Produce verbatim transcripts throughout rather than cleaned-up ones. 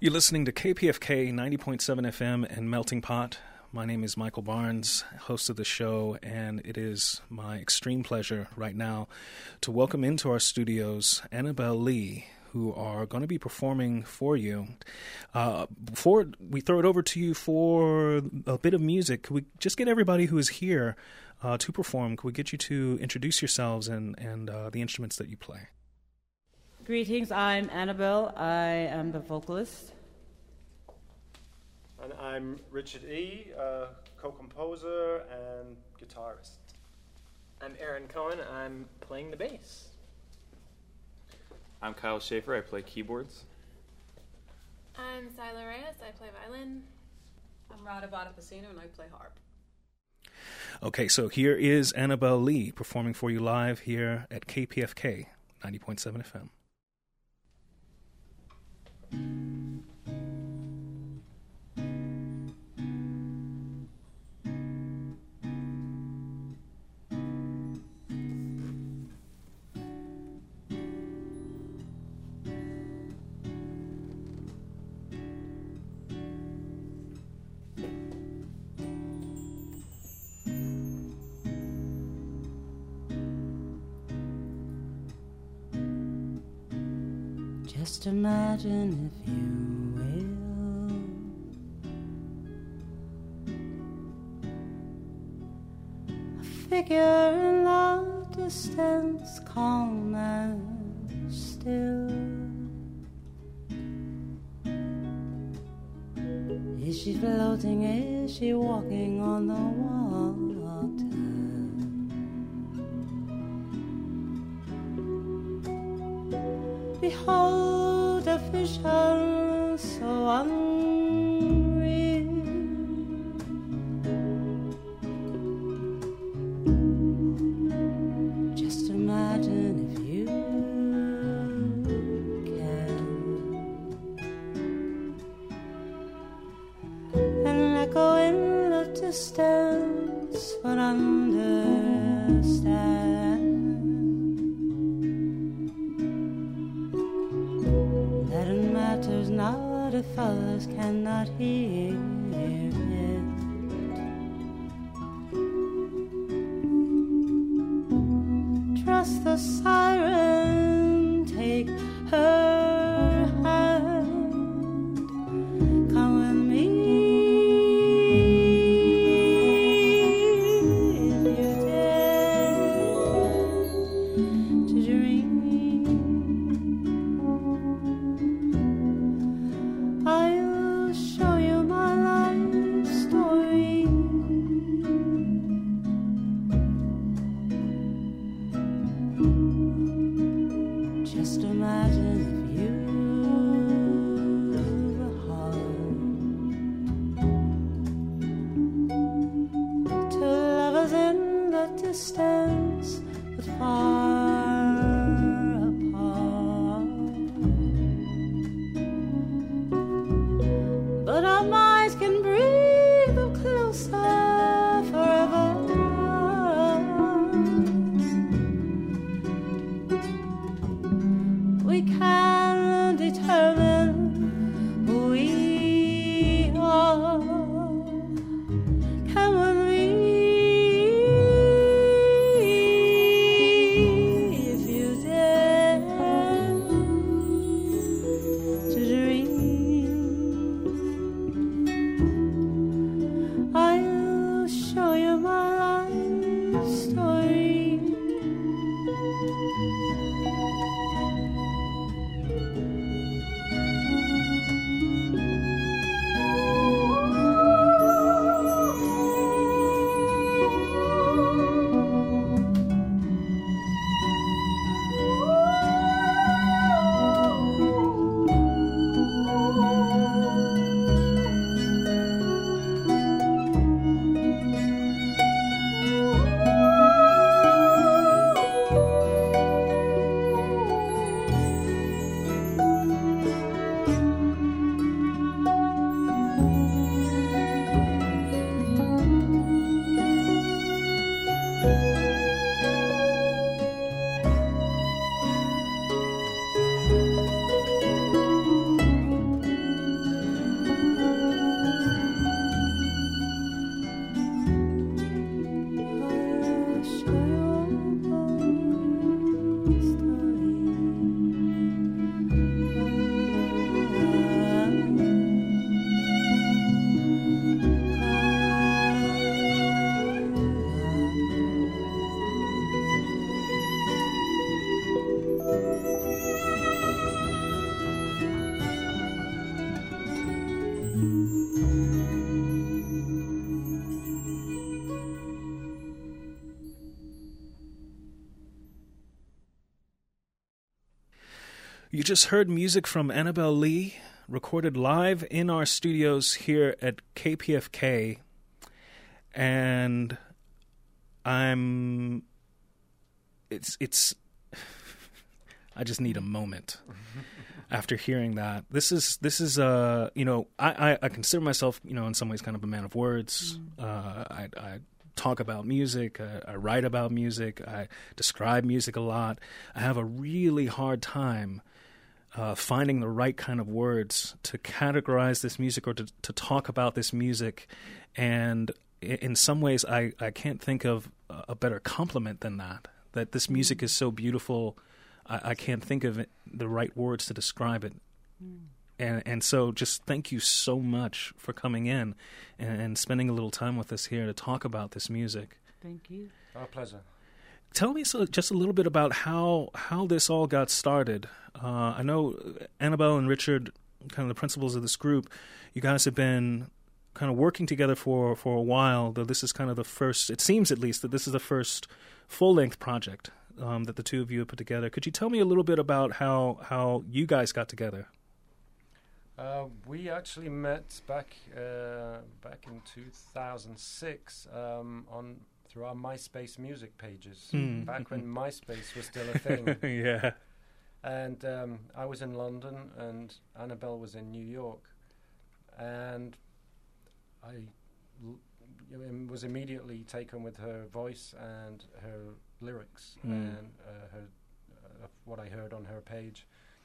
You're listening to K P F K ninety point seven F M and Melting Pot. My name is Michael Barnes, host of the show, and it is my extreme pleasure right now to welcome into our studios Annabelle Lee, who are going to be performing for you. Uh, before we throw it over to you for a bit of music, could we just get everybody who is here uh, to perform, could we get you to introduce yourselves and, and uh, the instruments that you play? Greetings, I'm Annabelle. I am the vocalist. And I'm Richard E., uh, co-composer and guitarist. I'm Aaron Cohen. I'm playing the bass. I'm Kyle Schaefer. I play keyboards. I'm Sila Reyes. I play violin. I'm Rada Bottapacino, and I play harp. Okay, so here is Annabelle Lee performing for you live here at K P F K ninety point seven F M. Just imagine, if you will, a figure in the distance, calm and still. Is she floating? Is she walking on the water? Behold a vision so unreal. Just imagine, if you can, an echo in the distance, but understand. Not if others cannot hear it. Trust the siren, take her hand, come with me if you dare to dream. I'll show you my life story. Just imagine, if you've a heart, two lovers in the distance, but far apart. But our minds can bring them closer forever. We can determine who we are. Come with me if you dare to dream. You just heard music from Annabelle Lee, recorded live in our studios here at K P F K. And I'm... It's... it's. I just need a moment after hearing that. This is, this is uh, you know, I, I, I consider myself, you know, in some ways kind of a man of words. Mm. Uh, I, I talk about music. I, I write about music. I describe music a lot. I have a really hard time Uh, finding the right kind of words to categorize this music or to, to talk about this music. And in, in some ways, I, I can't think of a better compliment than that, that this music is so beautiful, I, I can't think of it, the right words to describe it. Mm. And and so just thank you so much for coming in and, and spending a little time with us here to talk about this music. Thank you. Our pleasure. Tell me so, just a little bit about how how this all got started. Uh, I know Annabelle and Richard, kind of the principals of this group, you guys have been kind of working together for, for a while, though this is kind of the first, it seems at least, that this is the first full-length project um, that the two of you have put together. Could you tell me a little bit about how, how you guys got together? Uh, we actually met back uh, back in two thousand six um, on... through our MySpace music pages, mm. back when MySpace was still a thing. Yeah. And um, I was in London, and Annabelle was in New York. And I l- was immediately taken with her voice and her lyrics mm. and uh, her uh, what I heard on her page.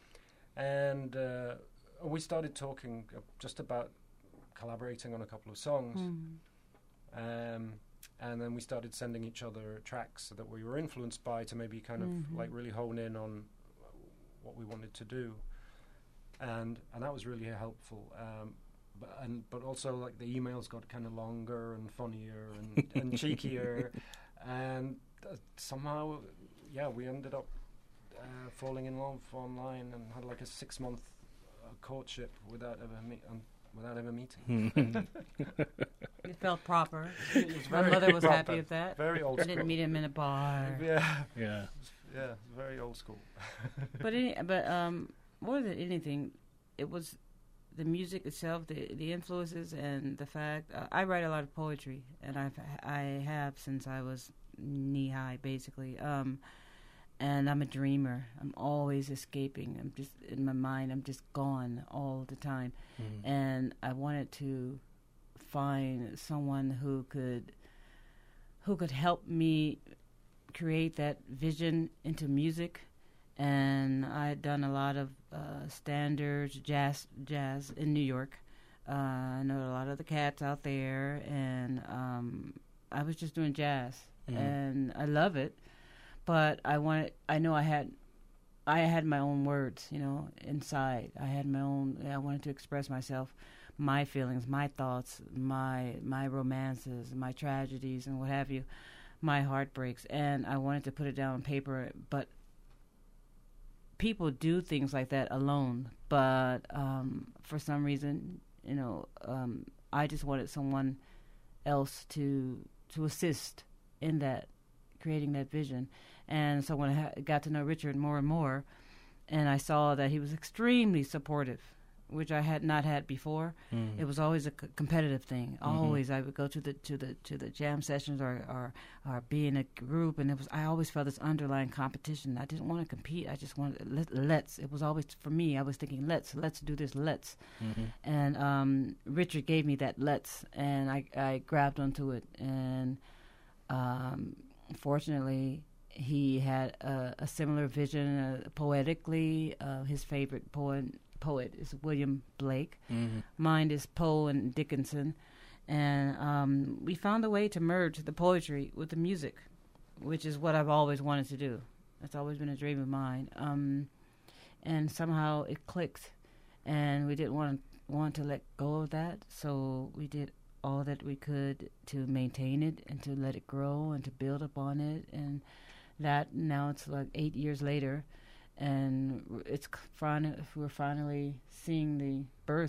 And uh, we started talking uh, just about collaborating on a couple of songs. Mm. Um, And then we started sending each other tracks that we were influenced by to maybe kind of mm-hmm. like really hone in on what we wanted to do, and and that was really helpful. Um, but and but also like the emails got kind of longer and funnier and, and cheekier, and uh, somehow, yeah, we ended up uh, falling in love online and had like a six month uh, courtship without ever me- um, without ever meeting. It felt proper. It My mother was proper. happy with that. Very old I school. didn't meet him in a bar. Yeah, yeah, yeah. Very old school. But any, but um, more than anything, it was the music itself, the the influences, and the fact. Uh, I write a lot of poetry, and I've I have since I was knee high, basically. Um, and I'm a dreamer. I'm always escaping. I'm just in my mind. I'm just gone all the time, mm-hmm. and I wanted to find someone who could who could help me create that vision into music. And I had done a lot of uh, standards jazz jazz in New York. Uh, I know a lot of the cats out there, and um, I was just doing jazz, mm-hmm. and I love it. But I wanted. I know I had. I had my own words, you know, inside. I had my own. I wanted to express myself. My feelings, my thoughts, my my romances, my tragedies, and what have you, my heartbreaks, and I wanted to put it down on paper. But people do things like that alone. But um, for some reason, you know, um, I just wanted someone else to to assist in that, creating that vision. And so when I ha- got to know Richard more and more, and I saw that he was extremely supportive, which I had not had before. Mm. It was always a c- competitive thing. Mm-hmm. Always, I would go to the to the to the jam sessions or, or or be in a group, and it was I always felt this underlying competition. I didn't want to compete. I just wanted let, let's. It was always for me. I was thinking let's let's do this. Let's. Mm-hmm. And um, Richard gave me that let's, and I I grabbed onto it, and um, fortunately. He had a, a similar vision uh, poetically. Uh, his favorite poet poet is William Blake. Mm-hmm. Mine is Poe and Dickinson. And um, we found a way to merge the poetry with the music, which is what I've always wanted to do. It's always been a dream of mine. Um, and somehow it clicked, and we didn't want want to let go of that, so we did all that we could to maintain it and to let it grow and to build upon it. And that now it's like eight years later, and it's fin- we're finally seeing the birth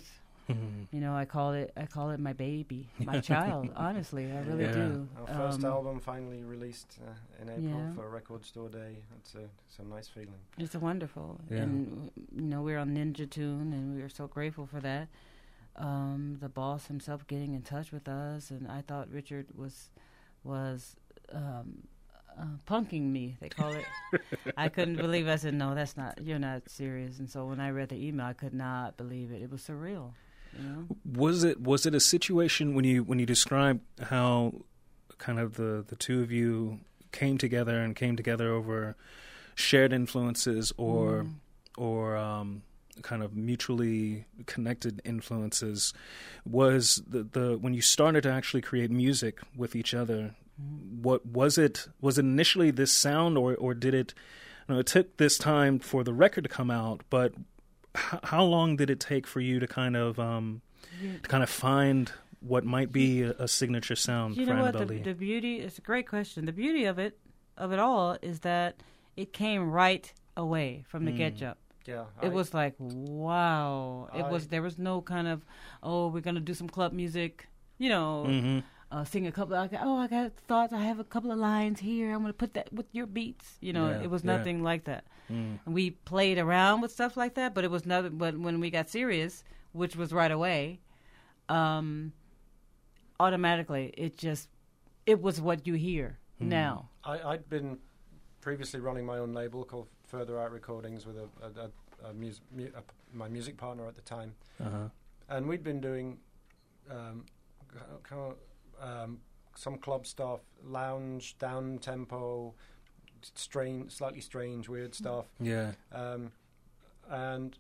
Mm-hmm. You know, I call it I call it my baby, my child. Honestly, I really Yeah. do. Our first Um, album finally released uh, in April yeah. for a record store day. It's a, it's a nice feeling. It's a wonderful, Yeah. and you know we're on Ninja Tune, and we are so grateful for that. Um, the boss himself getting in touch with us, and I thought Richard was was um, uh, punking me. They call it. I couldn't believe. I said, "No, that's not. You're not serious." And so when I read the email, I could not believe it. It was surreal. You know? Was it was it a situation when you when you describe how kind of the, the two of you came together and came together over shared influences or Mm. or um, kind of mutually connected influences? Was the, the when you started to actually create music with each other? What was it? Was it initially this sound, or or did it? You know, it took this time for the record to come out, but h- how long did it take for you to kind of um, Yeah. to kind of find what might be a, a signature sound You for know what? Annabelle The, Lee? the beauty. It's a great question. The beauty of it, of it all, is that it came right away from the Mm. get up. Yeah, It I- was like, wow. It I- was. There was no kind of, oh, we're gonna do some club music. You know, hmm uh, sing a couple. I got, oh, I got thoughts. I have a couple of lines here. I'm gonna put that with your beats. You know, Yeah, it was yeah. nothing like that. Mm. And we played around with stuff like that, but it was nothing. But when we got serious, which was right away, um, automatically it just, it was what you hear Mm. now. I, I'd been previously running my own label called Further Out Recordings with a, a, a, a, mus- mu- a p- my music partner at the time, Uh-huh. and we'd been doing um, kind of um, some club stuff, lounge, down tempo, strange, slightly strange, weird stuff, Yeah. um, and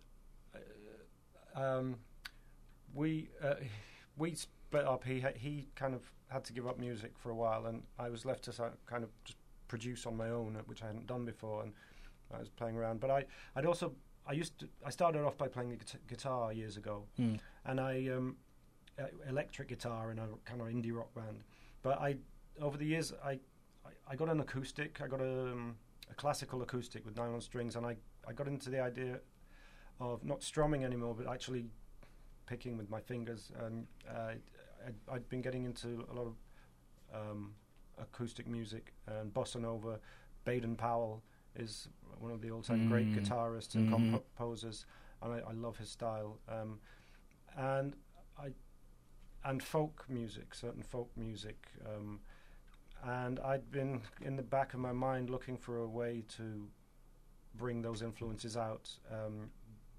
uh, um, we uh, we split up. He ha- he kind of had to give up music for a while, and I was left to so- kind of just produce on my own, uh, which I hadn't done before, and I was playing around. But I I'd also I used to I started off by playing the guita- guitar years ago, Mm. and I um, uh, electric guitar in a kind of indie rock band. But I over the years I I, I got an acoustic. I got a, um, a classical acoustic with nylon strings, and I I got into the idea of not strumming anymore, but actually picking with my fingers. And uh, I'd, I'd been getting into a lot of um, acoustic music and bossa nova. Baden Powell is one of the all-time Mm. great guitarists and Mhm. composers, and I, I love his style. Um, and I and folk music, certain folk music. Um, and I'd been in the back of my mind looking for a way to bring those influences out. Um,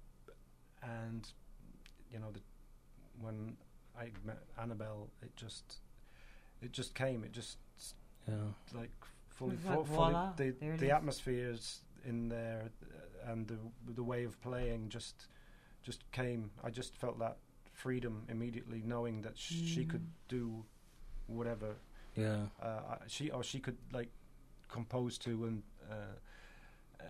and you know, the, when I met Annabelle, it just it just came. It just Yeah. like fully, It's like fu- fully voila, the there it the is. atmospheres in there uh, and the the way of playing just just came. I just felt that freedom immediately, knowing that sh- she could do whatever Yeah. uh, I- she or she could like compose to and uh, uh,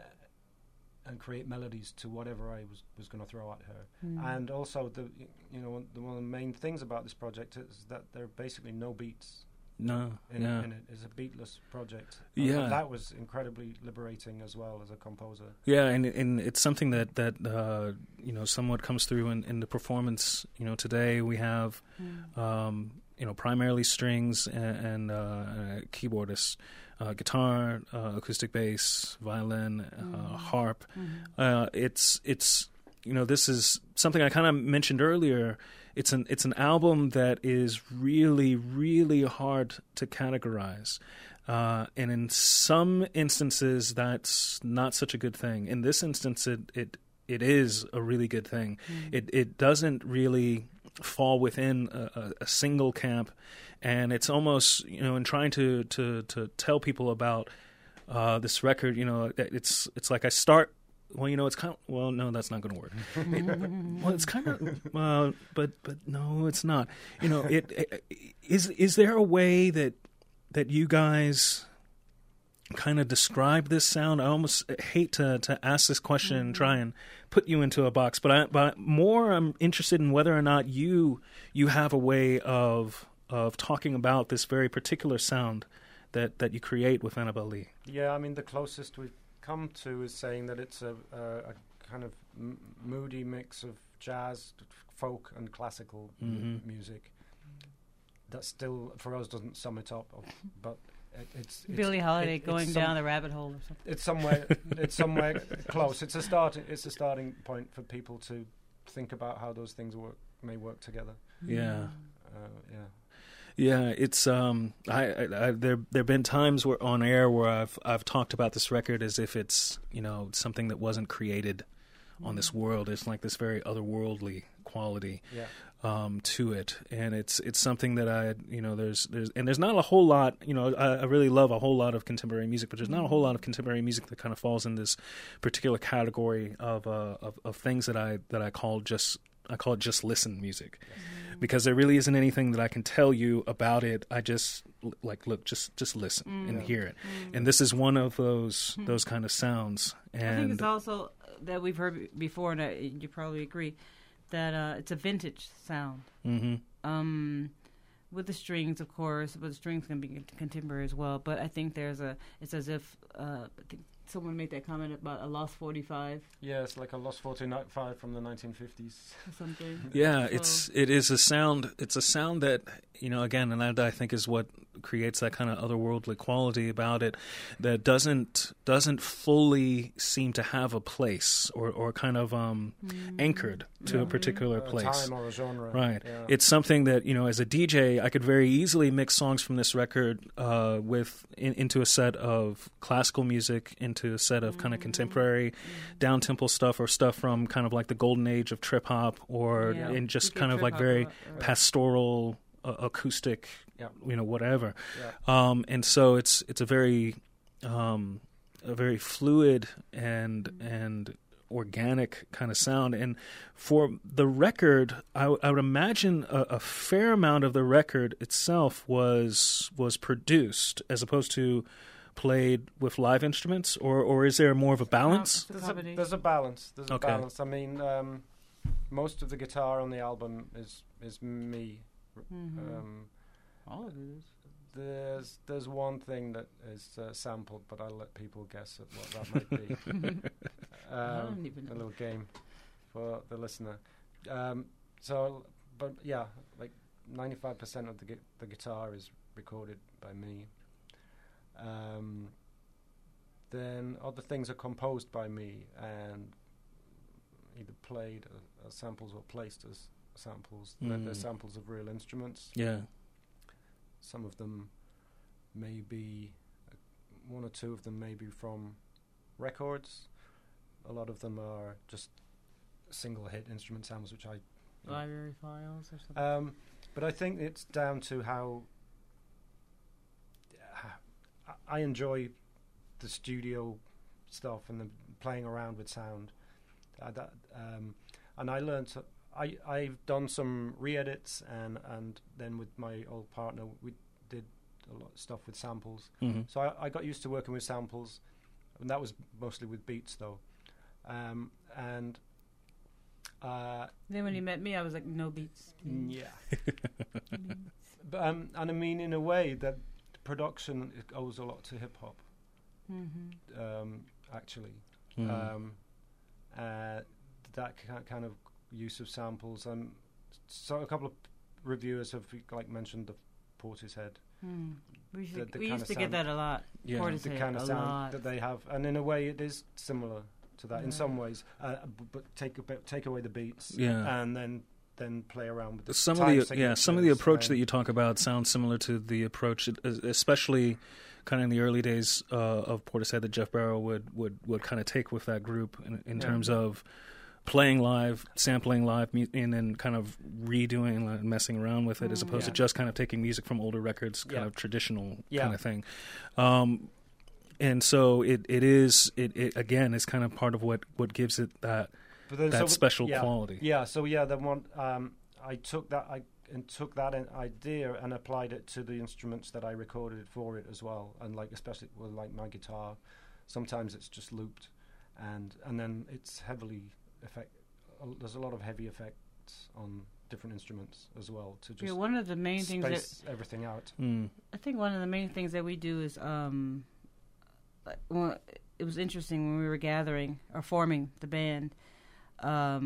and create melodies to whatever I was was going to throw at her. Mm. And also the y- you know the, one of the main things about this project is that there are basically no beats No. in, Yeah. in it. It's a beatless project. And Yeah. that was incredibly liberating as well as a composer. Yeah, and and it's something that that uh, you know somewhat comes through in, in the performance. You know, today we have Mm. um, you know primarily strings and, and uh, uh, keyboardists, uh, guitar, uh, acoustic bass, violin, uh, Mm. harp. Mhm. Uh, it's it's you know this is something I kind of mentioned earlier. It's an it's an album that is really really hard to categorize, uh, and in some instances that's not such a good thing. In this instance, it it, it is a really good thing. Mm. It it doesn't really fall within a, a, a single camp, and it's almost you know in trying to to to tell people about uh, this record, you know, it's it's like I start. Well, you know, it's kind of, well, no, that's not going to work. It- well, it's kind of, uh, but, but no, it's not. You know, it, it is, is there a way that, that you guys kind of describe this sound? I almost hate to, to ask this question and try and put you into a box, but I, but more I'm interested in whether or not you, you have a way of, of talking about this very particular sound that, that you create with Annabelle Lee. Yeah, I mean the closest we've come to is saying that it's a, a, a kind of m- moody mix of jazz, folk, and classical Mhm. music. That still, for us, doesn't sum it up, but it, it's, it's Billie Holiday it- it's going some- down the rabbit hole or something. It's somewhere. It's somewhere close. It's a starting. It's a starting point for people to think about how those things work may work together. Yeah. Uh, yeah. Yeah, it's um, I, I, I there there've been times where on air where I've I've talked about this record as if it's, you know, something that wasn't created on this world. It's like this very otherworldly quality Yeah. um, to it, and it's it's something that I, you know, there's there's and there's not a whole lot, you know, I, I really love a whole lot of contemporary music, but there's not a whole lot of contemporary music that kind of falls in this particular category of uh, of, of things that I that I call just I call it just listen music. Because there really isn't anything that I can tell you about it. I just like look, just just listen Mm. and hear it. And this is one of those those kind of sounds. I think And it's also that we've heard before, and I, you probably agree, that uh, it's a vintage sound. hmm Um, with the strings, of course, but the strings can be contemporary as well. But I think there's a, it's as if, uh, I think someone made that comment about a Lost forty-five Yeah, it's like a Lost forty-five from the nineteen fifties. or something. yeah, So- it's it is a sound. It's a sound that, you know, again, and that I think is what creates that kind of otherworldly quality about it, that doesn't doesn't fully seem to have a place or or kind of um, anchored to Yeah. a particular A place. time or a genre. Right. Yeah. It's something that, you know, as a D J, I could very easily mix songs from this record uh, with in, into a set of classical music, into a set of kind of contemporary down tempo stuff, or stuff from kind of like the golden age of trip hop, or Yeah. in just You get kind of trip like hop very a lot, right. pastoral uh, acoustic, Yeah. you know, whatever. Yeah. Um, and so it's it's a very um, a very fluid and and organic kind of sound. And for the record, I, w- I would imagine a, a fair amount of the record itself was was produced as opposed to played with live instruments, or or is there more of a balance? It's a There's a, combination. there's a balance. There's a Okay. balance. I mean, um, most of the guitar on the album is is me. Mhm. Um, All of it is. there's there's one thing that is uh, sampled, but I'll let people guess at what that might be. I um, don't even a know. little game for the listener. Um, so, but yeah, like ninety-five percent of the gu- the guitar is recorded by me. Um, then other things are composed by me and either played as, as samples or placed as samples. They're, they're Mm. samples of real instruments. Yeah. Some of them may be, uh, one or two of them may be from records. A lot of them are just single hit instrument samples, which I. Library files or something. Um, but I think it's down to how uh, I enjoy the studio stuff and the playing around with sound. Uh, that, um, and I learned. To, I I've done some re-edits, and and then with my old partner we did a lot of stuff with samples. hmm So I, I got used to working with samples, and that was mostly with beats though. Um, and uh, Then when you met me, I was like, no beats. please. yeah, but, um, and I mean in a way that production it owes a lot to hip hop. Mhm. Um, actually, Mm. um, uh, that ki- kind of use of samples. Um, so a couple of reviewers have like mentioned the Portishead, Hmm. We, used The- to, the we kinda used to get sound- that a lot. Yeah. Portishead, the kind of a sound lot. that they have, and in a way it is similar to that in Yeah. some ways. Uh, b- but take a bit, take away the beats, Yeah. and then then play around with the Some time of the yeah, some of the signatures approach and- that you talk about sounds similar to the approach, es- especially kind of in the early days uh, of Portishead, that Jeff Barrow would would, would kind of take with that group in, in Yeah. terms of playing live, sampling live, mu- and then kind of redoing and messing around with it, as opposed Yeah. to just kind of taking music from older records, kind Yeah. of traditional Yeah. kind of thing. Um, and so it, it is it, it again is kind of part of what, what gives it that But then that so- special yeah, quality. Yeah, so yeah, then one um, I took that I and took that in idea and applied it to the instruments that I recorded for it as well, and like especially with like my guitar, sometimes it's just looped, and and then it's heavily effect. Uh, there's a lot of heavy effects on different instruments as well to just Yeah, one of the main things that space everything out. Mm. I think one of the main things that we do is, um, like, well, it was interesting when we were gathering or forming the band. Um,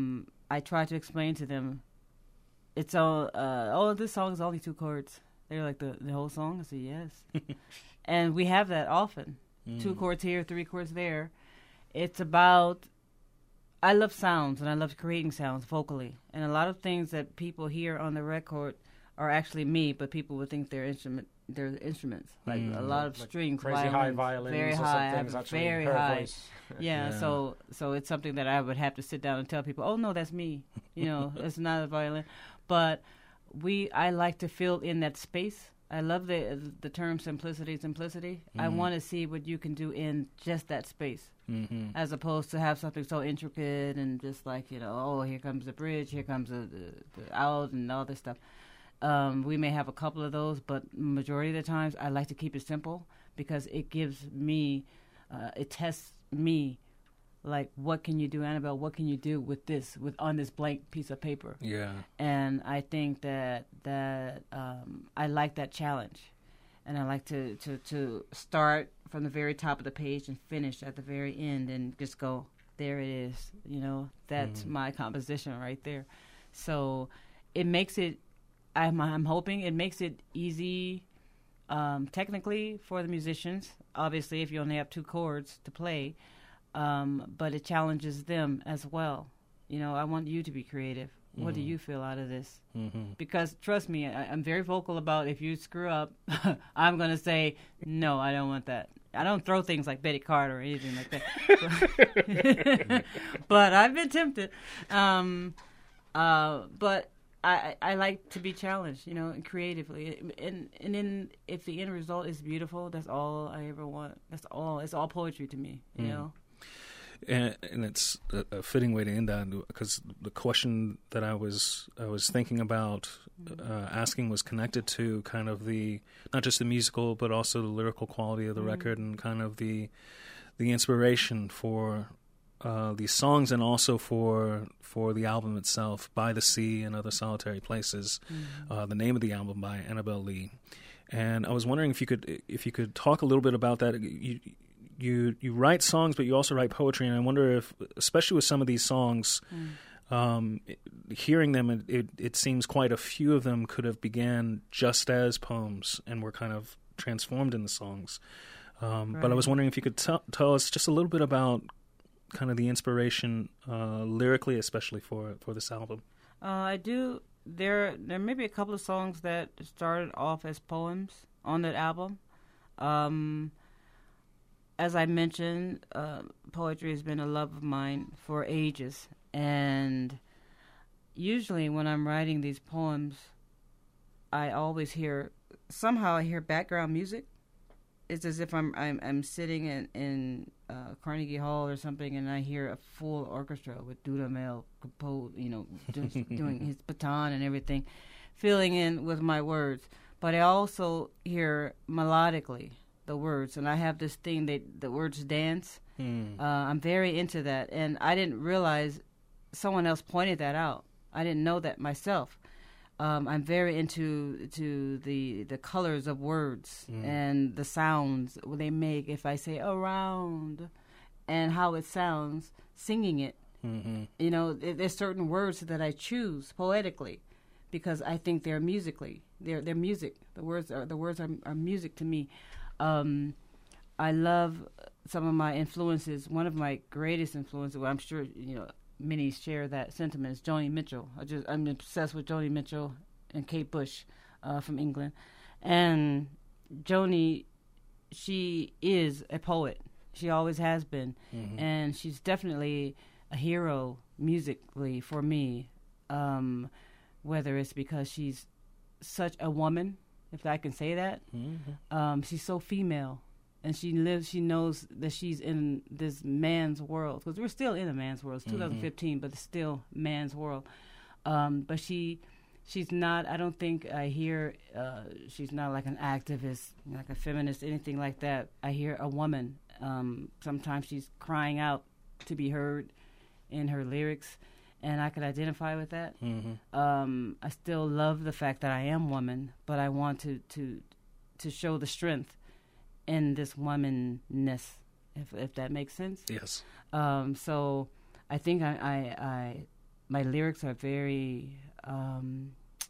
I try to explain to them, it's all, uh, oh, this song is only two chords. They're like, the, the whole song? I say, yes. And we have that often. Mm. Two chords here, three chords there. It's about, I love sounds, and I love creating sounds vocally. And a lot of things that people hear on the record are actually me, but people would think they're instrument, they're instruments. Like mm. a lot of like strings, crazy violins, high violins, very or high, something. Actually very her high. Voice. Yeah, Yeah. so so it's something that I would have to sit down and tell people, oh, no, that's me. You know, it's not a violin. But we, I like to fill in that space. I love the the term simplicity, simplicity. Mm-hmm. I want to see what you can do in just that space, mm-hmm. as opposed to have something so intricate and just like, you know, oh, here comes the bridge, here comes the, the, the out and all this stuff. Um, we may have a couple of those, but majority of the times I like to keep it simple because it gives me, uh, it tests me, like, what can you do, Annabelle? What can you do with this, with on this blank piece of paper? Yeah. And I think that that um, I like that challenge, and I like to, to, to start from the very top of the page and finish at the very end, and just go, there it is. You know, that's mm. my composition right there. So it makes it. I'm, I'm hoping it makes it easy, um, technically for the musicians. Obviously, if you only have two chords to play. Um, but it challenges them as well. You know, I want you to be creative. Mm-hmm. What do you feel out of this? Mm-hmm. Because trust me, I, I'm very vocal about if you screw up, I'm going to say, no, I don't want that. I don't throw things like Betty Carter or anything like that. But I've been tempted. Um, uh, but I, I like to be challenged, you know, creatively. And and then if the end result is beautiful, that's all I ever want. That's all. It's all poetry to me, you mm. know. And, and it's a, a fitting way to end that, because the question that I was I was thinking about uh, asking was connected to kind of the, not just the musical, but also the lyrical quality of the mm. record, and kind of the the inspiration for uh, these songs, and also for for the album itself, By the Sea and Other Solitary Places, mm. uh, the name of the album by Annabelle Lee. And I was wondering if you could if you could talk a little bit about that. You, You you write songs, but you also write poetry, and I wonder if, especially with some of these songs, mm. um, hearing them, it, it, it seems quite a few of them could have began just as poems and were kind of transformed into songs. Um, right. But I was wondering if you could t- tell us just a little bit about kind of the inspiration uh, lyrically, especially for for this album. Uh, I do. There there may be a couple of songs that started off as poems on that album. Um, As I mentioned, uh, poetry has been a love of mine for ages. And usually when I'm writing these poems, I always hear, somehow I hear background music. It's as if I'm I'm, I'm sitting in, in uh, Carnegie Hall or something, and I hear a full orchestra with Dudamel compose, you know, just doing his baton and everything, filling in with my words. But I also hear melodically the words, and I have this thing that the words dance. Hmm. Uh, I'm very into that, and I didn't realize someone else pointed that out. I didn't know that myself. Um, I'm very into to the the colors of words mm. and the sounds they make. If I say around, and how it sounds, singing it. Mm-hmm. You know, there's certain words that I choose poetically because I think they're musically. They're they're music. The words are the words are, are music to me. Um, I love some of my influences. One of my greatest influences, well, I'm sure you know many share that sentiment, is Joni Mitchell. I just I'm obsessed with Joni Mitchell and Kate Bush uh, from England. And Joni, she is a poet. She always has been, mm-hmm. and she's definitely a hero musically for me. Um, whether it's because she's such a woman, if I can say that. Mm-hmm. Um, she's so female, and she lives. She knows that she's in this man's world, because we're still in a man's world. It's twenty fifteen, mm-hmm. but it's still man's world. Um, but she, she's not. I don't think I hear. Uh, she's not like an activist, like a feminist, anything like that. I hear a woman. Um, sometimes she's crying out to be heard in her lyrics, and I could identify with that. Mm-hmm. Um, I still love the fact that I am woman, but I want to, to to show the strength in this womanness, if if that makes sense. Yes. Um, so I think I, I, I my lyrics are very um,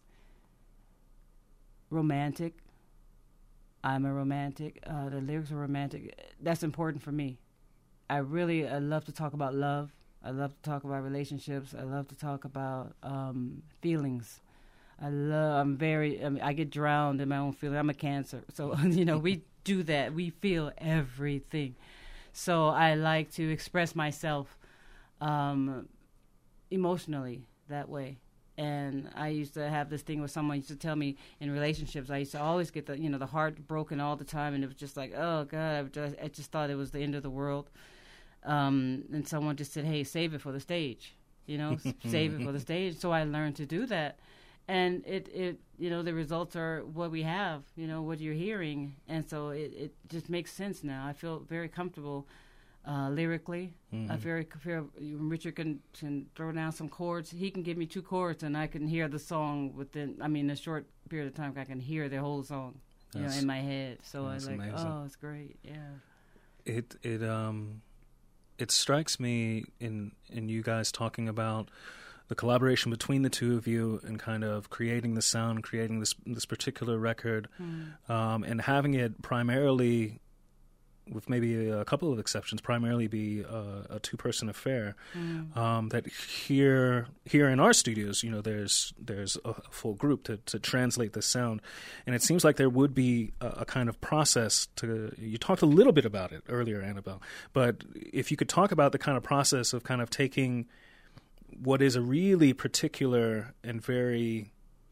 romantic. I'm a romantic. Uh, the lyrics are romantic. That's important for me. I really I love to talk about love. I love to talk about relationships. I love to talk about um, feelings. I love. I'm very. I mean, I get drowned in my own feelings. I'm a Cancer, so you know we do that. We feel everything. So I like to express myself um, emotionally that way. And I used to have this thing where someone used to tell me in relationships, I used to always get the you know the heart broken all the time, and it was just like, oh God, I just, I just thought it was the end of the world. Um, and someone just said, hey, save it for the stage, you know, save it for the stage. So I learned to do that. And it, it, you know, the results are what we have, you know, what you're hearing. And so it, it just makes sense now. I feel very comfortable uh, lyrically. Mm-hmm. I very feel Richard can, can throw down some chords. He can give me two chords and I can hear the song within, I mean, a short period of time, I can hear the whole song, you that's, know, in my head. So I was like, amazing. Oh, it's great. Yeah. It, it, um, it strikes me in, in you guys talking about the collaboration between the two of you and kind of creating the sound, creating this this particular record, mm. um, and having it primarily, with maybe a couple of exceptions, primarily be a, a two-person affair. Mm. Um, that here here in our studios, you know, there's there's a full group to, to translate the sound, and it seems like there would be a, a kind of process to. You talked a little bit about it earlier, Annabelle, but if you could talk about the kind of process of kind of taking what is a really particular and very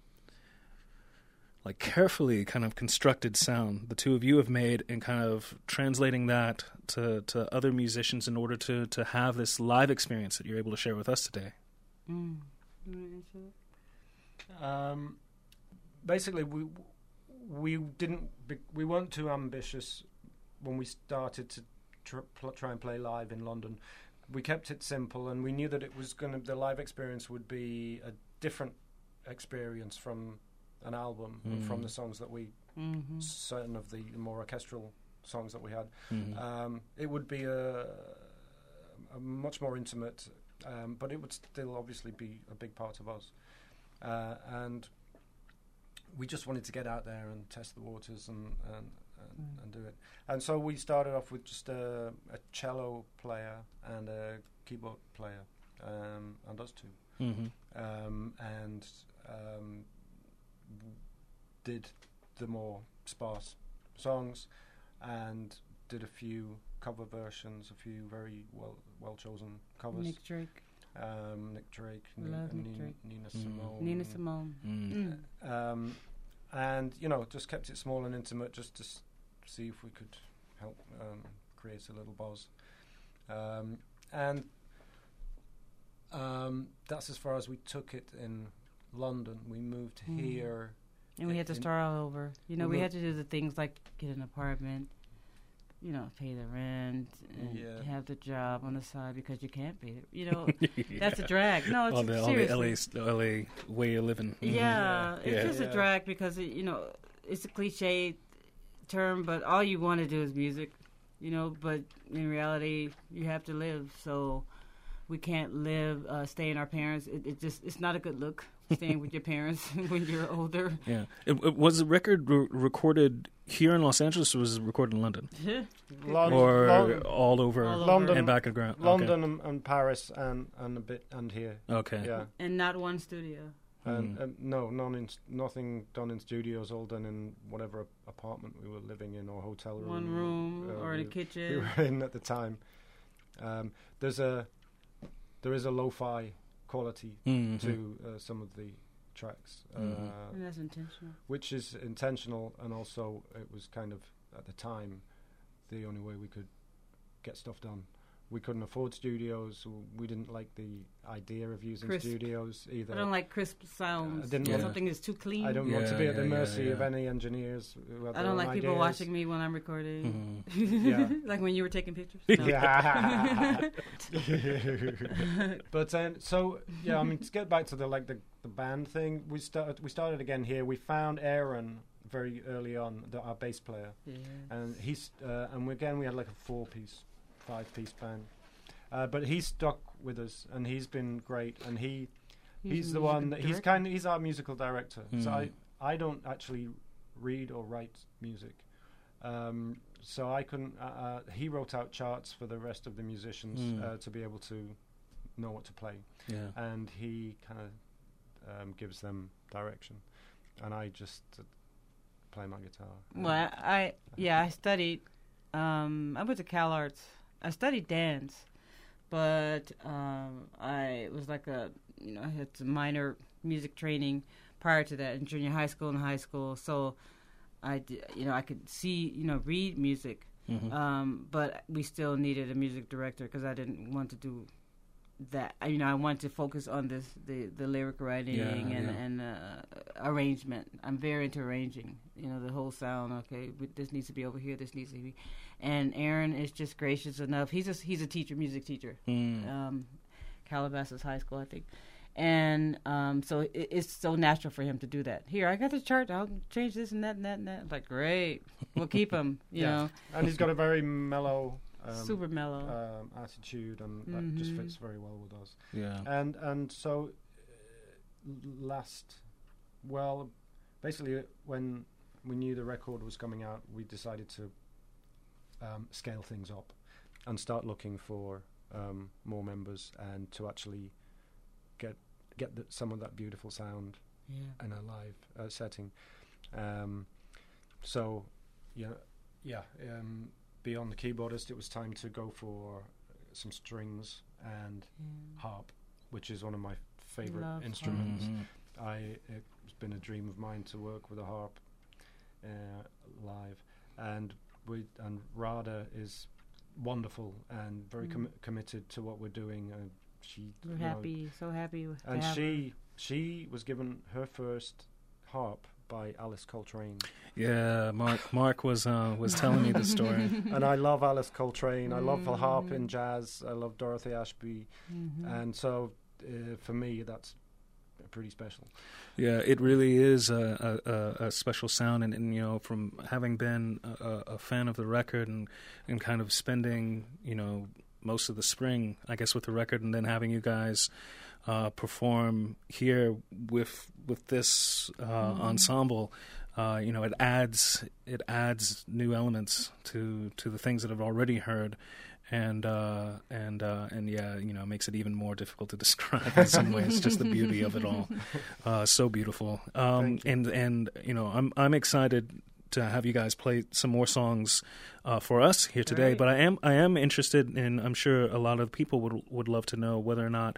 like carefully kind of constructed sound the two of you have made and kind of translating that to, to other musicians in order to, to have this live experience that you're able to share with us today. Mm. Um, basically, we we didn't we weren't too ambitious when we started to tr- pl- try and play live in London. We kept it simple, and we knew that it was going to the live experience would be a different experience from an album mm. and from the songs that we mm-hmm. certain of the more orchestral songs that we had. Mm-hmm. Um, it would be a, a much more intimate, um, but it would still obviously be a big part of us. Uh, and we just wanted to get out there and test the waters and. and And, mm. and do it. And so we started off with just a, a cello player and a keyboard player, um, and us two. Mm-hmm. Um, and um, did the more sparse songs and did a few cover versions, a few very well well chosen covers. Nick Drake. Um, Nick Drake. Love Ni- Nick Drake. Nina mm. Simone. Nina Simone. Mm. Mm. Um, and, you know, just kept it small and intimate just to s- see if we could help um, create a little buzz. Um, and um, that's as far as we took it in London. We moved mm. here. And we had to start all over. You know, we, we had to do the things like get an apartment, you know, pay the rent, and yeah. have the job on the side because you can't pay it. You know, yeah. that's a drag. No, it's all the, seriously. All the L A, L A way of living. Mm-hmm. Yeah, yeah, it's yeah. just yeah. a drag because, it, you know, it's a cliche term, but all you want to do is music, you know, but in reality, you have to live. So we can't live, uh, stay in our parents. It, it just, it's not a good look. Staying with your parents when you're older. Yeah. It, it, was the record re- recorded here in Los Angeles or was it recorded in London? London or London, all over all London and back at ground? London okay. and, and Paris and, and a bit and here. Okay. Yeah. And not one studio. And mm. um, no, none in, nothing done in studios, all done in whatever apartment we were living in or hotel room. One room uh, or in a kitchen. We were in at the time. Um, there's a, there is a lo-fi quality mm-hmm. to uh, some of the tracks. Mm-hmm. Uh, and that's intentional. Which is intentional, and also it was kind of, at the time, the only way we could get stuff done. We couldn't afford studios. We didn't like the idea of using crisp. studios either. I don't like crisp sounds. Uh, I didn't yeah. want Something is too clean. I don't yeah, want to be at yeah, the mercy yeah, yeah. of any engineers who have I their don't own like people ideas. watching me when I'm recording. Mm-hmm. yeah. Like when you were taking pictures. No. Yeah. But then, so yeah, I mean, to get back to the like the, the band thing, we started we started again here. We found Aaron very early on, the, our bass player, yeah. and he's uh, and we, again we had like a four piece, five piece band. Uh, but he stuck with us, and he's been great. And he He's the the one. music That, he's director? kind of he's our musical director. So Mm. I I don't actually read or write music. Um, so I couldn't. Uh, uh, he wrote out charts for the rest of the musicians Mm. uh, to be able to know what to play, Yeah. and he kind of um, gives them direction, and I just uh, play my guitar. Well, I, I yeah, I studied. Um, I went to Cal Arts. I studied dance, but um, I it was like a you know I had some minor music training prior to that in junior high school and high school. So I did, you know I could see you know read music, Mhm. um, but we still needed a music director because I didn't want to do that. I- You know I wanted to focus on this the the lyric writing Yeah, and yeah. and uh, arrangement. I'm very into arranging. You know the whole sound. Okay, w- this needs to be over here. This needs to be. And Aaron is just gracious enough. He's a he's a teacher, music teacher. Mm. Um, Calabasas High School, I think. And um, so it, it's so natural for him to do that. Here, I got the chart. I'll change this and that and that and that. I'm like, great. We'll keep him. You Yeah. know, And he's got a very mellow. Um, super mellow. um, attitude, and that just Mhm. fits very well with us. Yeah. And and so uh, l- last, well, basically uh, when we knew the record was coming out, we decided to um, scale things up and start looking for um, more members and to actually get get the, some of that beautiful sound yeah. in a live uh, setting. Um, so, yeah, yeah. Um, beyond the keyboardist, it was time to go for some strings and yeah. harp, which is one of my favorite Love instruments. Mhm. I it's been a dream of mine to work with a harp uh, live, and we and Rada is wonderful and very Mm. commi- committed to what we're doing. Uh, she We're you know, happy, so happy. with- to and have she she was given her first harp by Alice Coltrane. Yeah, Mark Mark was uh, was telling me the story. And I love Alice Coltrane. I love the harp in Mm. jazz. I love Dorothy Ashby. Mhm. And so uh, for me, that's pretty special. Yeah, it really is a, a, a special sound, and, and you know, from having been a, a a fan of the record and and kind of spending you know most of the spring, I guess, with the record, and then having you guys uh, perform here with with this uh, Mhm. ensemble. Uh, you know, it adds it adds new elements to to the things that I've already heard, and uh, and uh, and yeah, you know, makes it even more difficult to describe in some ways. Just the beauty of it all, uh, so beautiful. Um, Thank you. and and you know, I'm I'm excited to have you guys play some more songs uh, for us here today. Great. But I am I am interested in. I'm sure a lot of people would would love to know whether or not.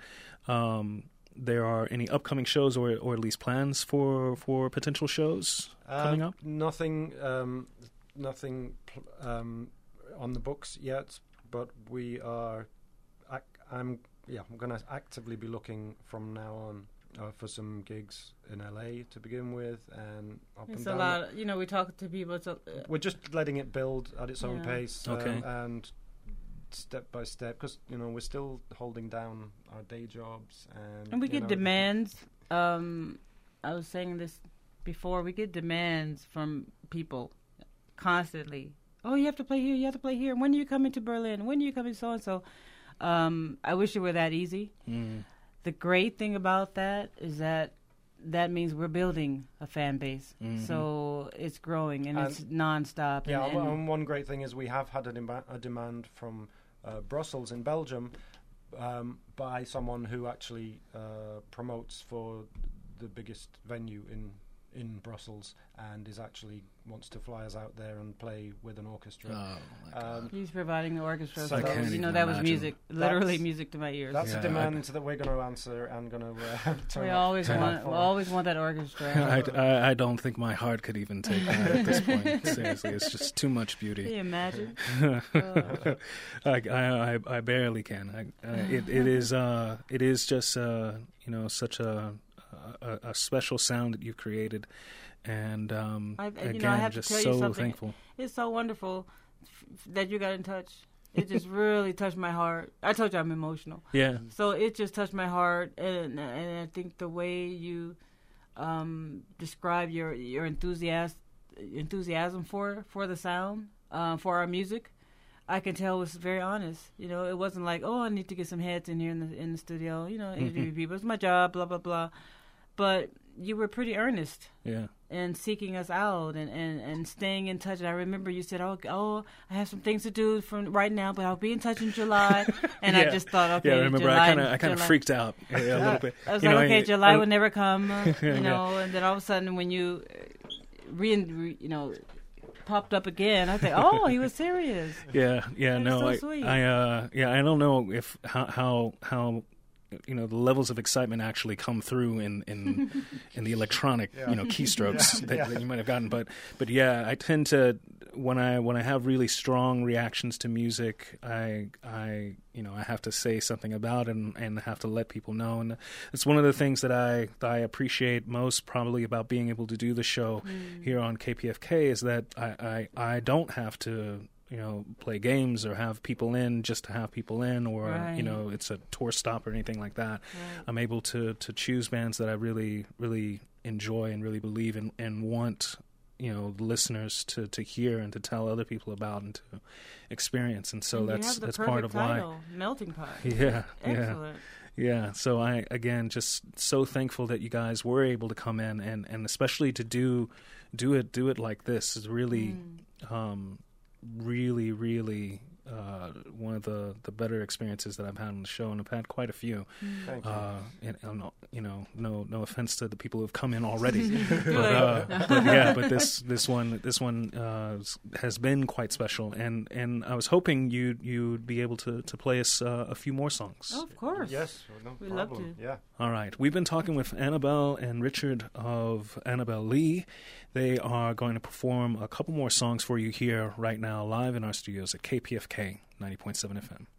Um, there are any upcoming shows or or at least plans for, for potential shows coming Um, up? Nothing, um, nothing pl- um, on the books yet, but we are. Ac- I'm yeah. I'm going to actively be looking from now on uh, for some gigs in L A to begin with, and up It's and a down. lot. You know, we talk to people. It's a, uh, We're just letting it build at its own Yeah. pace, um, Okay. and step by step, because you know we're still holding down our day jobs, and And we you get know, demands. Um, I was saying this before. We get demands from people constantly. Oh, you have to play here. You have to play here. When are you coming to Berlin? When are you coming so and so? Um, I wish it were that easy. Mm. The great thing about that is that that means we're building a fan base. Mhm. So it's growing and, And- it's nonstop. Yeah, and, and, and and one great thing is we have had a, dem- a demand from uh, Brussels in Belgium um, by someone who actually uh, promotes for the biggest venue in in Brussels and is actually wants to fly us out there and play with an orchestra. Oh, my God. Um, he's providing the orchestra. So So I that can't was, you know, even that was imagine. music, literally That's- music to my ears. that's Yeah, a demand that we're going to answer and going to uh, turn we up- always turn up want, we for. always want that orchestra. I, I, I don't think my heart could even take that at this point. Seriously, it's just too much Can you beauty. imagine? I, I, I, I barely can. I, uh, it, it is uh, it is just uh, you know such a, a a special sound that you've created, and um, I- you know, I again, have to just tell you so something. thankful. It's so wonderful f- that you got in touch. It just really touched my heart. I told you I'm emotional. Yeah, So it just touched my heart, and and I think the way you um, describe your your enthusiasm enthusiasm for for the sound, uh, for our music, I can tell was very honest. You know, it wasn't like, oh, I need to get some heads in here in the in the studio. You know, interview Mm-hmm. people. It's my job. Blah blah blah. But you were pretty earnest Yeah. in seeking us out and, and, and staying in touch. And I remember you said, oh, oh, I have some things to do from right now, but I'll be in touch in July. And I Yeah. just thought, okay, Yeah, I remember July, I kind of I kind of July. freaked out yeah, a little bit. I was You like, know, okay, I- July I- would never come, uh, you Yeah. know. And then all of a sudden, when you, uh, re, re you know, popped up again, I think, oh, he was serious. Yeah, yeah, That is no, so I, sweet. I, uh, yeah, I don't know if how how how you know the levels of excitement actually come through in in in the electronic Yeah. you know keystrokes Yeah, that, yeah. that you might have gotten, but but yeah, I tend to when I when I have really strong reactions to music, I I you know I have to say something about it and, and have to let people know, and it's one of the things that I that I appreciate most probably about being able to do the show here on K P F K is that I I, I don't have to you know, play games or have people in just to have people in, or Right. you know, it's a tour stop or anything like that. Right. I'm able to to choose bands that I really really enjoy and really believe in and want you know listeners to to hear and to tell other people about and to experience. And so And you that's have the that's part of perfect why. title, Melting Pot. Yeah, yeah. Excellent. Yeah, so I again just so thankful that you guys were able to come in and, and especially to do do it do it like this is really Mm. um, really really uh, one of the, the better experiences that I've had on the show, and I've had quite a few. Thank you. Uh, and, and, you know, no no offense to the people who have come in already, but, Like- uh, but yeah, but this this one this one uh, has been quite special, and, and I was hoping you you'd be able to, to play us uh, a few more songs. Oh, of course. Yes, well, no We'd love problem. to. Yeah. All right. We've been talking with Annabelle and Richard of Annabelle Lee. They are going to perform a couple more songs for you here right now live in our studios at K P F K ninety point seven F M.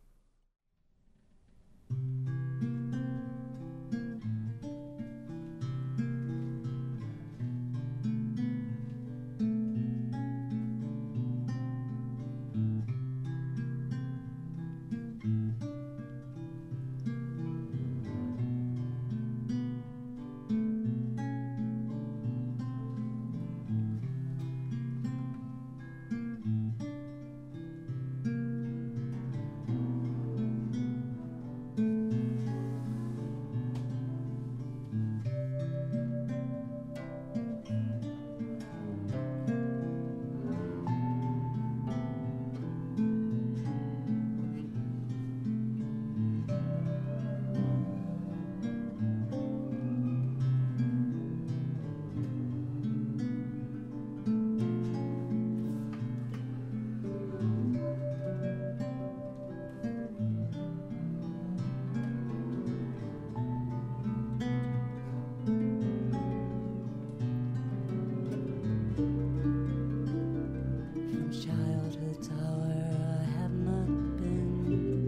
From childhood's hour I have not been,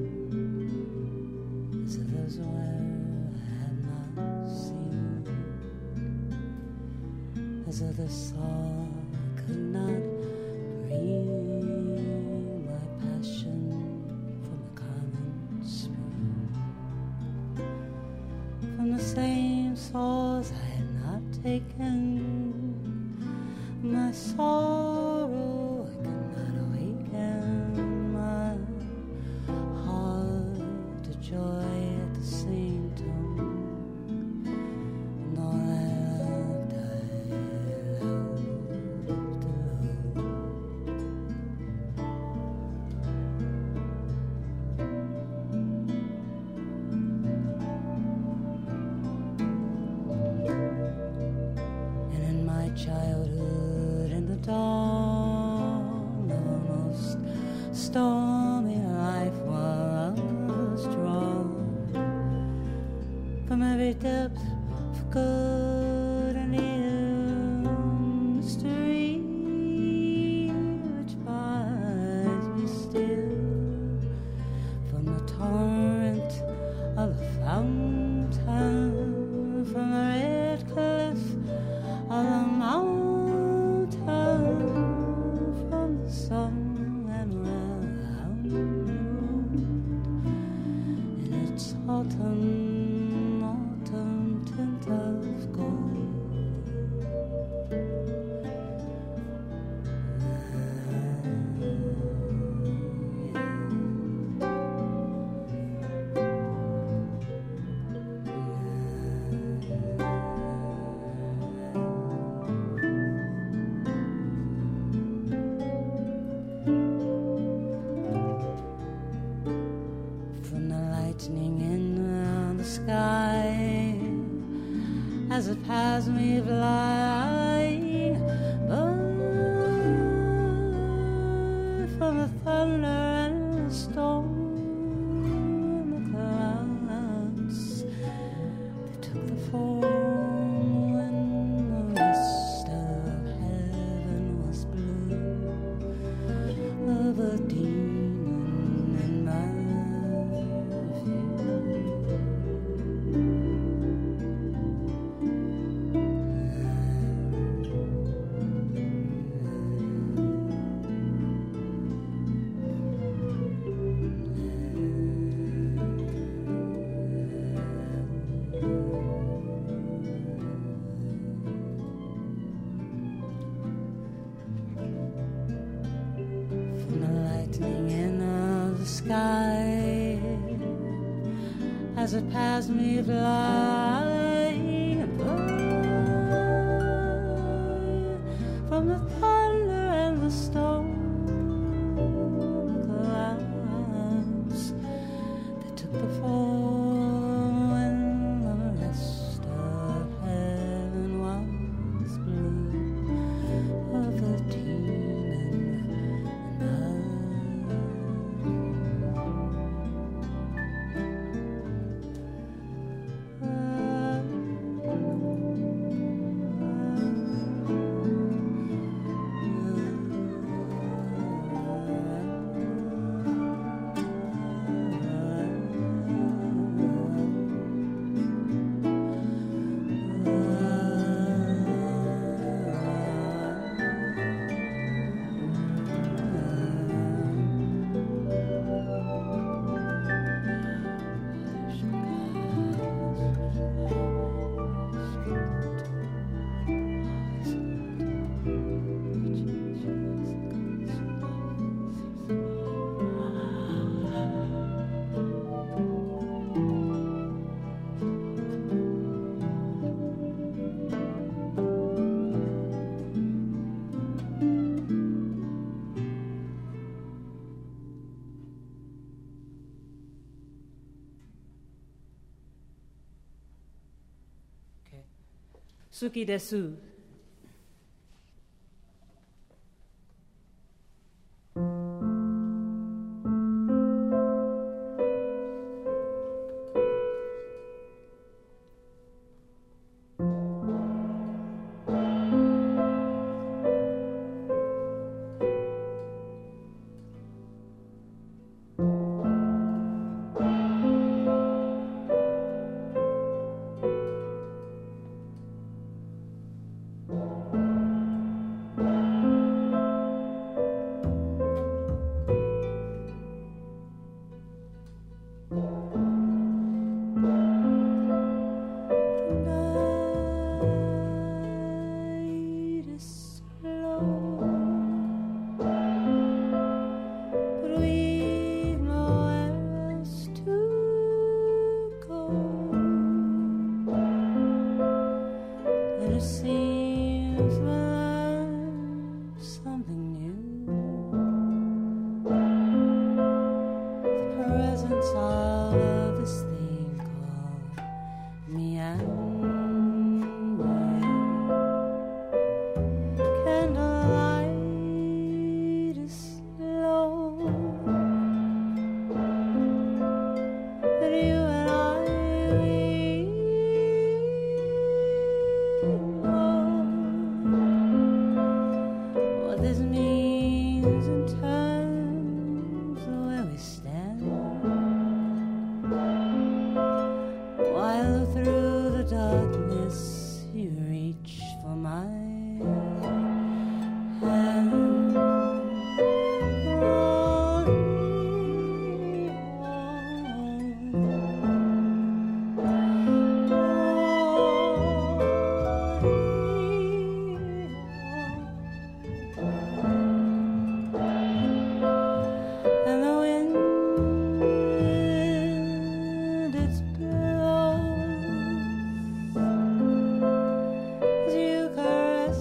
as others were I have not seen, as others saw I could not bring my passion from a common stream. From the same source I had not taken my sorrow, I could not awaken my heart to joy at the same time. And all I loved, I loved alone. And in my childhood, in the dawn as it passed me flying apart from the thunder and the storm clouds that took the form when the rest of heaven was blue of the teen and Suki desu. Caress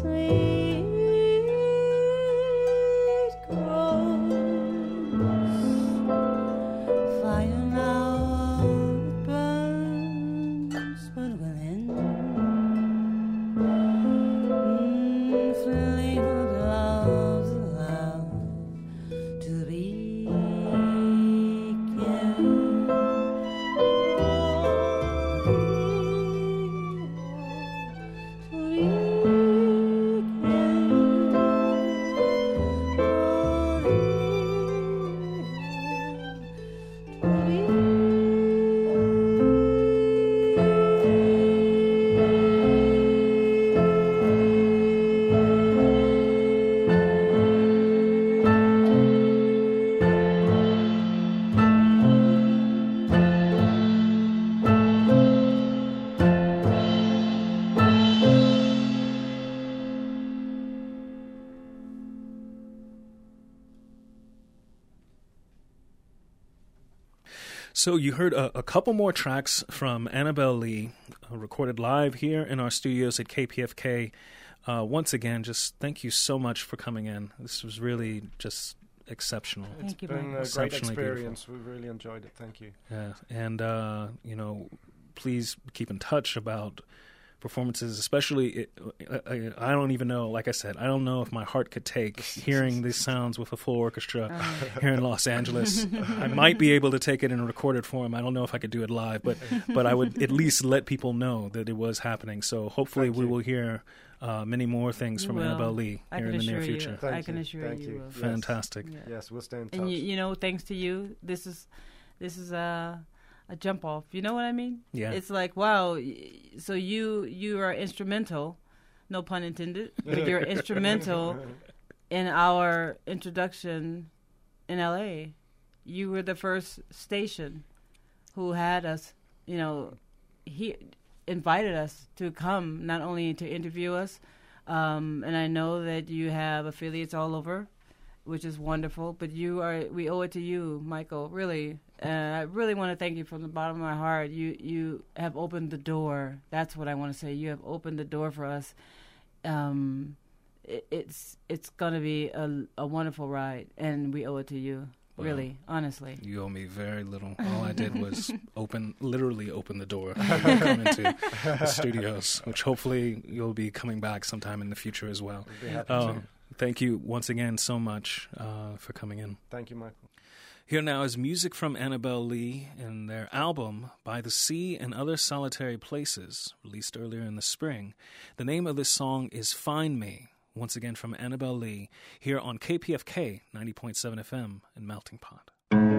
So you heard a, a couple more tracks from Annabelle Lee, uh, recorded live here in our studios at K P F K. Uh, once again, just thank you so much for coming in. This was really just exceptional. It's Thank you, been Michael. a great Exceptionally experience. We really enjoyed it. Thank you. Yeah, and uh, you know, please keep in touch about performances, especially. It, I, I don't even know. Like I said, I don't know if my heart could take hearing these sounds with a full orchestra Uh, here in Los Angeles. I might be able to take it in a recorded form. I don't know if I could do it live, but but I would at least let people know that it was happening. So hopefully Thank we you. will hear uh, many more things You from will. Annabelle Lee I here can in the near assure you. future. Thank I can you. assure Thank you. you. will. Yes. Fantastic. Yeah. Yes, we'll stay in touch. And you, you know, thanks to you, this is this is a a jump off. You know what I mean? Yeah. It's like, wow. y- So you you are instrumental, no pun intended, but you're instrumental in our introduction in L A. You were the first station who had us, you know, he invited us to come, not only to interview us, um, and I know that you have affiliates all over, which is wonderful. But you are, we owe it to you, Michael, really. And I really want to thank you from the bottom of my heart. You you have opened the door. That's what I want to say. You have opened the door for us. Um, it, it's it's gonna be a, a wonderful ride, and we owe it to you. Well, Really, honestly. You owe me very little. All I did was open, literally open the door and come into the studios, which hopefully you'll be coming back sometime in the future as well. We'll be happy Uh, to. thank you once again so much uh, for coming in. Thank you, Michael. Here now is music from Annabelle Lee and their album, By the Sea and Other Solitary Places, released earlier in the spring. The name of this song is Find Me, once again from Annabelle Lee, here on K P F K ninety point seven F M in Melting Pot.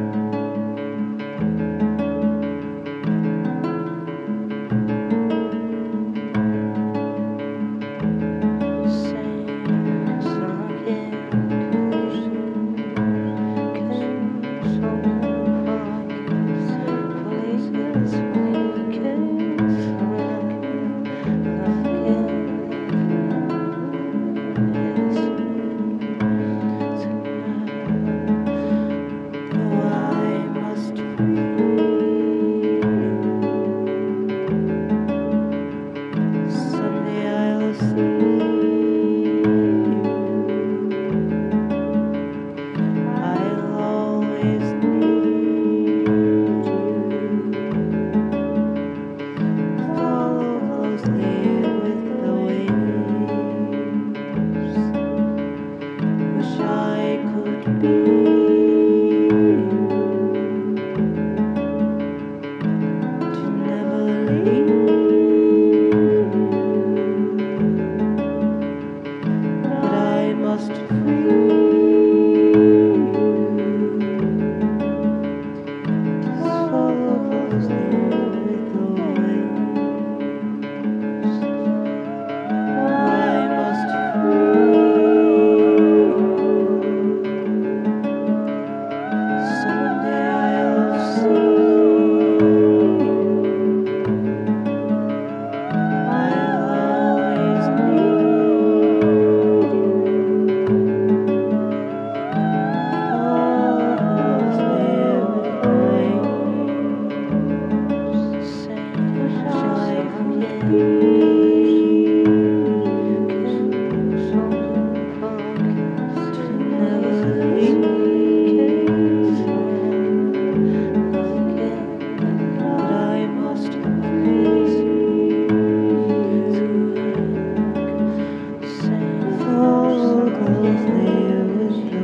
Someday I'll see I'll always need you. Follow closely with the waves. Wish I could be to never leave. But I must free to follow closely with the waves. I must free. Someday I'll see. I'll always need you. Follow closely with the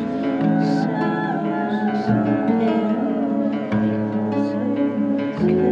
waves.